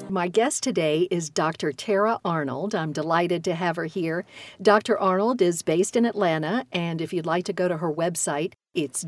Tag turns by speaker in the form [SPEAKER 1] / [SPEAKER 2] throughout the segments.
[SPEAKER 1] My guest today is Dr. Tara Arnold. I'm delighted to have her here. Dr. Arnold is based in Atlanta, and if you'd like to go to her website, it's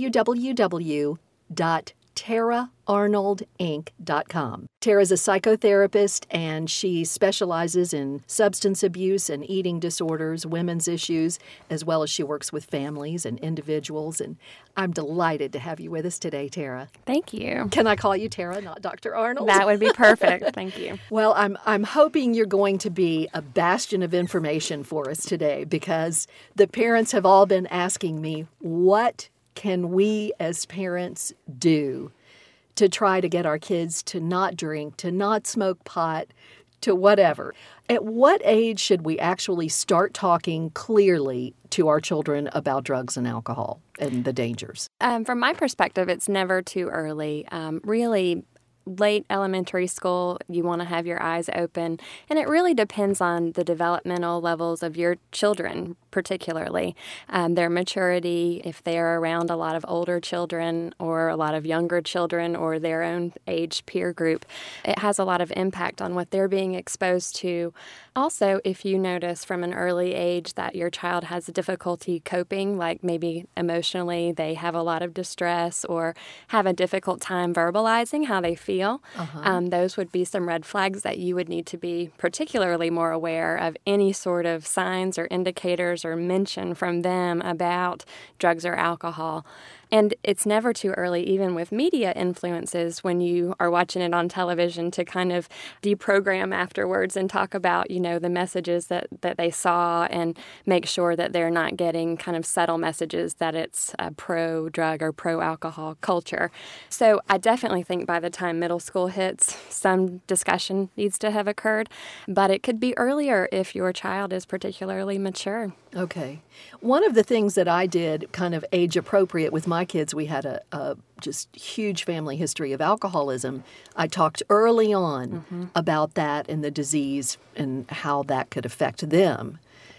[SPEAKER 1] www.taraarnoldinc.com. Tara's a psychotherapist, and she specializes in substance abuse and eating disorders, women's issues, as well as she works with families and individuals. And I'm delighted to have you with us today, Tara.
[SPEAKER 2] Thank you.
[SPEAKER 1] Can I call you Tara, not Dr. Arnold?
[SPEAKER 2] That would be perfect. Thank you.
[SPEAKER 1] Well, I'm hoping you're going to be a bastion of information for us today, because the parents have all been asking me, what can we as parents do to try to get our kids to not drink, to not smoke pot, to whatever? At what age should we actually start talking clearly to our children about drugs and alcohol and the dangers?
[SPEAKER 2] From my perspective, it's never too early. Really, late elementary school, you want to have your eyes open, and it really depends on the developmental levels of your children, particularly their maturity, if they're around a lot of older children or a lot of younger children or their own age peer group. It has a lot of impact on what they're being exposed to. Also, if you notice from an early age that your child has difficulty coping, like maybe emotionally they have a lot of distress or have a difficult time verbalizing how they feel, those would be some red flags that you would need to be particularly more aware of any sort of signs or indicators or mention from them about drugs or alcohol. And it's never too early, even with media influences, when you are watching it on television, to kind of deprogram afterwards and talk about, the messages that they saw, and make sure that they're not getting kind of subtle messages that it's a pro-drug or pro-alcohol culture. So I definitely think by the time middle school hits, some discussion needs to have occurred, but it could be earlier if your child is particularly mature.
[SPEAKER 1] Okay. One of the things that I did kind of age appropriate with my kids, we had a just huge family history of alcoholism. I talked early on about that and the disease and how that could affect them,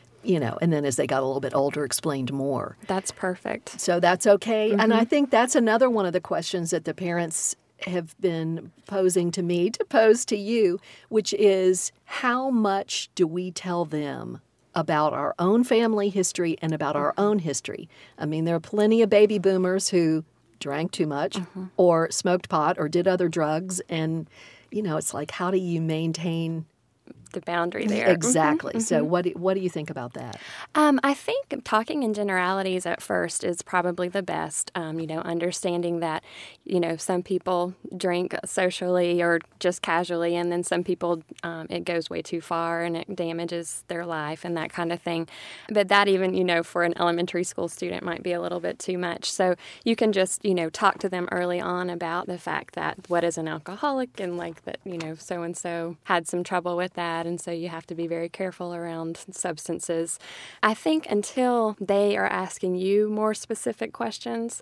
[SPEAKER 1] and then as they got a little bit older, explained more.
[SPEAKER 2] That's perfect.
[SPEAKER 1] So that's okay. And I think that's another one of the questions that the parents have been posing to me to pose to you, which is, how much do we tell them about our own family history and about our own history? I mean, there are plenty of baby boomers who drank too much or smoked pot or did other drugs. And, it's like, how do you maintain
[SPEAKER 2] the boundary there?
[SPEAKER 1] Exactly. So what do you think about that?
[SPEAKER 2] I think talking in generalities at first is probably the best. Understanding that, some people drink socially or just casually, and then some people, it goes way too far and it damages their life and that kind of thing. But that even, for an elementary school student might be a little bit too much. So you can just, talk to them early on about the fact that what is an alcoholic, and like that, so-and-so had some trouble with that. And so you have to be very careful around substances. I think until they are asking you more specific questions,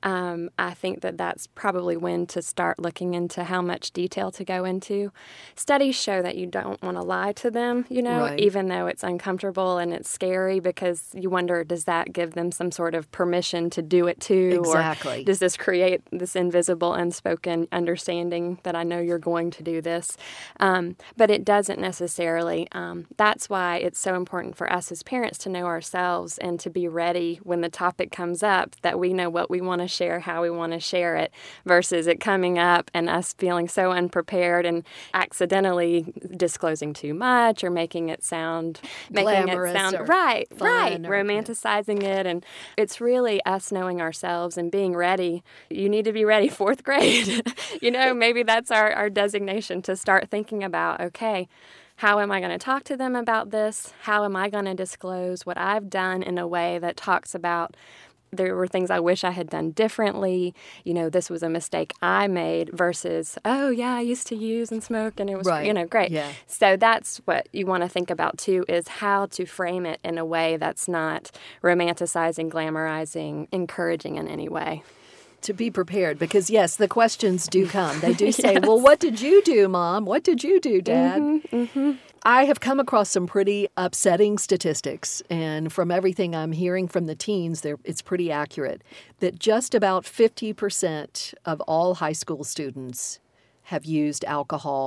[SPEAKER 2] I think that that's probably when to start looking into how much detail to go into. Studies show that you don't want to lie to them,
[SPEAKER 1] Right.
[SPEAKER 2] even though it's uncomfortable and it's scary, because you wonder, does that give them some sort of permission to do it too?
[SPEAKER 1] Exactly.
[SPEAKER 2] Or does this create this invisible, unspoken understanding that I know you're going to do this? But it doesn't necessarily. That's why it's so important for us as parents to know ourselves and to be ready when the topic comes up, that we know what we want to share, how we want to share it, versus it coming up and us feeling so unprepared and accidentally disclosing too much or making it sound
[SPEAKER 1] Glamorous
[SPEAKER 2] right,
[SPEAKER 1] fun or,
[SPEAKER 2] romanticizing it. And it's really us knowing ourselves and being ready. You need to be ready, fourth grade. Maybe that's our designation to start thinking about, okay, how am I going to talk to them about this? How am I going to disclose what I've done in a way that talks about there were things I wish I had done differently. This was a mistake I made, versus, oh, yeah, I used to use and smoke and it was,
[SPEAKER 1] Right.
[SPEAKER 2] great.
[SPEAKER 1] Yeah.
[SPEAKER 2] So that's what you want to think about, too, is how to frame it in a way that's not romanticizing, glamorizing, encouraging in any way.
[SPEAKER 1] To be prepared, because, yes, the questions do come. They do say, well, what did you do, Mom? What did you do, Dad? I have come across some pretty upsetting statistics, and from everything I'm hearing from the teens, it's pretty accurate, that just about 50% of all high school students have used alcohol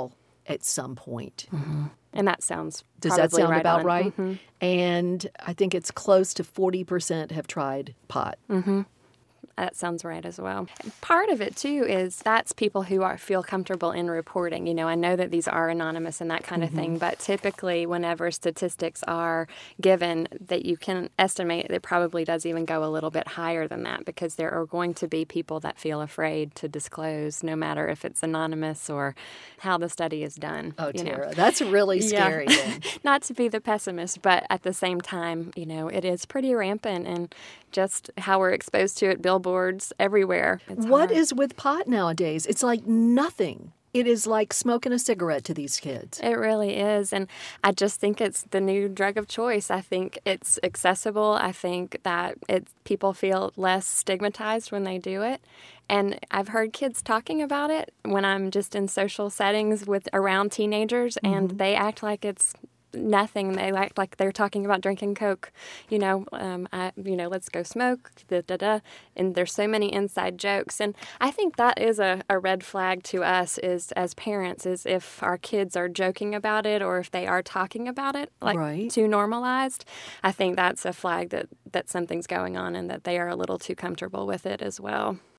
[SPEAKER 1] at some point.
[SPEAKER 2] And that sounds
[SPEAKER 1] Does that sound
[SPEAKER 2] right
[SPEAKER 1] about
[SPEAKER 2] on.
[SPEAKER 1] right? And I think it's close to 40% have tried pot.
[SPEAKER 2] That sounds right as well. Part of it, too, is that's people who feel comfortable in reporting. You know, I know that these are anonymous and that kind of thing, but typically whenever statistics are given, that you can estimate it probably does even go a little bit higher than that, because there are going to be people that feel afraid to disclose, no matter if it's anonymous or how the study is done.
[SPEAKER 1] Oh, Tara, that's really scary then.
[SPEAKER 2] Not to be the pessimist, but at the same time, you know, it is pretty rampant, and just how we're exposed to it, billboards everywhere.
[SPEAKER 1] What is with pot nowadays? It's like nothing. It is like smoking a cigarette to these kids.
[SPEAKER 2] It really is. And I just think it's the new drug of choice. I think it's accessible. I think that people feel less stigmatized when they do it. And I've heard kids talking about it when I'm just in social settings around teenagers, and they act like it's nothing. They act like they're talking about drinking Coke. Let's go smoke. And there's so many inside jokes. And I think that is a red flag to us as parents, is if our kids are joking about it or if they are talking about it too normalized. I think that's a flag that something's going on and that they are a little too comfortable with it as well.